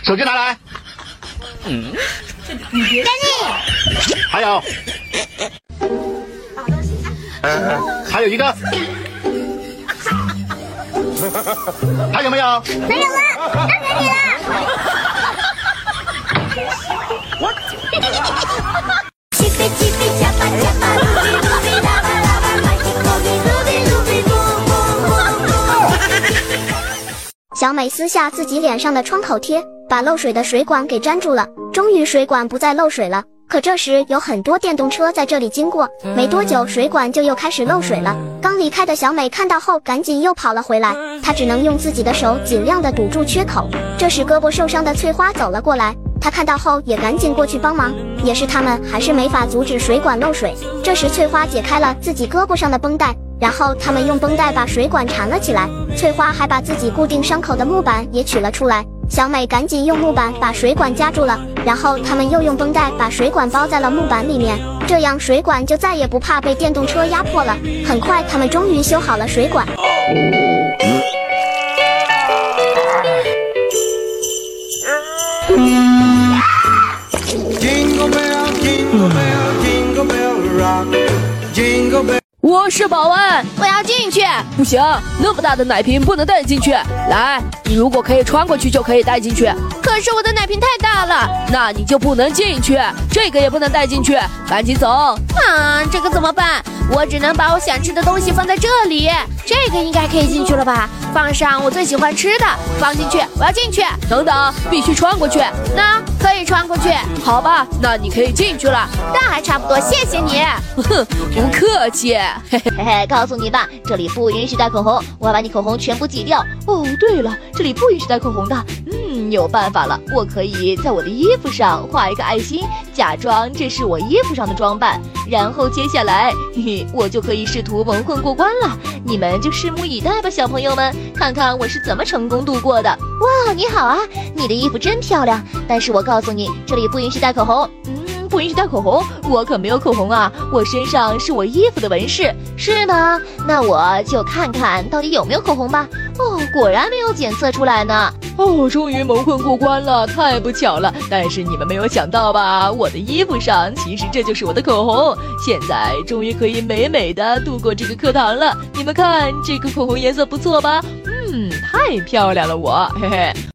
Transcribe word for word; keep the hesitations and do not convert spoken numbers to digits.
手机拿来。嗯，给你。还有，还有一个。还有没有？ 没有了，让给你了。小美撕下自己脸上的创口贴，把漏水的水管给粘住了。终于水管不再漏水了。可这时有很多电动车在这里经过，没多久水管就又开始漏水了。刚离开的小美看到后赶紧又跑了回来，她只能用自己的手尽量的堵住缺口。这时胳膊受伤的翠花走了过来，她看到后也赶紧过去帮忙，也是他们还是没法阻止水管漏水。这时翠花解开了自己胳膊上的绷带，然后他们用绷带把水管缠了起来，翠花还把自己固定伤口的木板也取了出来。小美赶紧用木板把水管夹住了，然后他们又用绷带把水管包在了木板里面，这样水管就再也不怕被电动车压迫了。很快他们终于修好了水管。 我是保安， 我要进去。 不行，那么大的奶瓶不能带进去。来，你如果可以穿过去就可以带进去。 可是我的奶瓶太大了， 那你就不能进去，这个也不能带进去，赶紧走。 啊，这个怎么办？我只能把我想吃的东西放在这里，这个应该可以进去了吧？放上我最喜欢吃的，放进去，我要进去。 等等，必须穿过去。 那可以穿过去。 好吧，那你可以进去了。 那还差不多，谢谢你。 哼，不客气。 嘿嘿，告诉你吧，这里不允许带口红，我要把你口红全部挤掉。哦，对了，这里不允许带口红的。嗯，有办法了，我可以在我的衣服上画一个爱心，假装这是我衣服上的装扮，然后接下来，嘿嘿，我就可以试图蒙混过关了。你们就拭目以待吧，小朋友们，看看我是怎么成功度过的。哇，你好啊，你的衣服真漂亮，但是我告诉你，这里不允许带口红。嗯，不允许带口红，我可没有口红啊，我身上是我衣服的纹饰。是吗？那我就看看到底有没有口红吧。哦，果然没有检测出来呢。 哦，终于蒙混过关了，太不巧了。但是你们没有想到吧，我的衣服上其实这就是我的口红。现在终于可以美美的度过这个课堂了。你们看，这个口红颜色不错吧？嗯，太漂亮了我，嘿嘿。